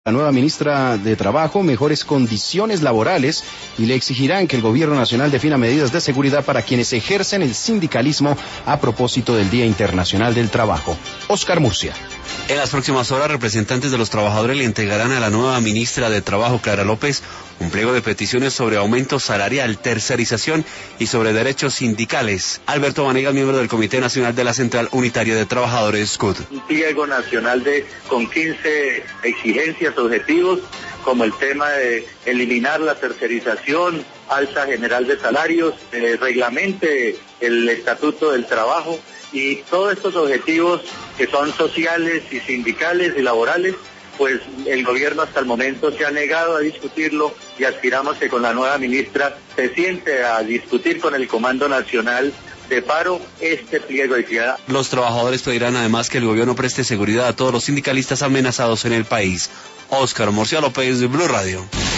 La nueva ministra de Trabajo mejores condiciones laborales y le exigirán que el gobierno nacional defina medidas de seguridad para quienes ejercen el sindicalismo a propósito del Día Internacional del Trabajo. Oscar Murcia. En las próximas horas, representantes de los trabajadores le entregarán a la nueva ministra de Trabajo, Clara López, un pliego de peticiones sobre aumento salarial, tercerización y sobre derechos sindicales. Alberto Vanegas, miembro del Comité Nacional de la Central Unitaria de Trabajadores, CUT. Un pliego nacional con 15 exigencias, objetivos, como el tema de eliminar la tercerización, alza general de salarios, reglamente el Estatuto del Trabajo y todos estos objetivos que son sociales y sindicales y laborales, pues el gobierno hasta el momento se ha negado a discutirlo y aspiramos que con la nueva ministra se siente a discutir con el Comando Nacional de Paro este pliego de ciudad. Los trabajadores pedirán además que el gobierno preste seguridad a todos los sindicalistas amenazados en el país. Oscar Murcia López, Blue Radio.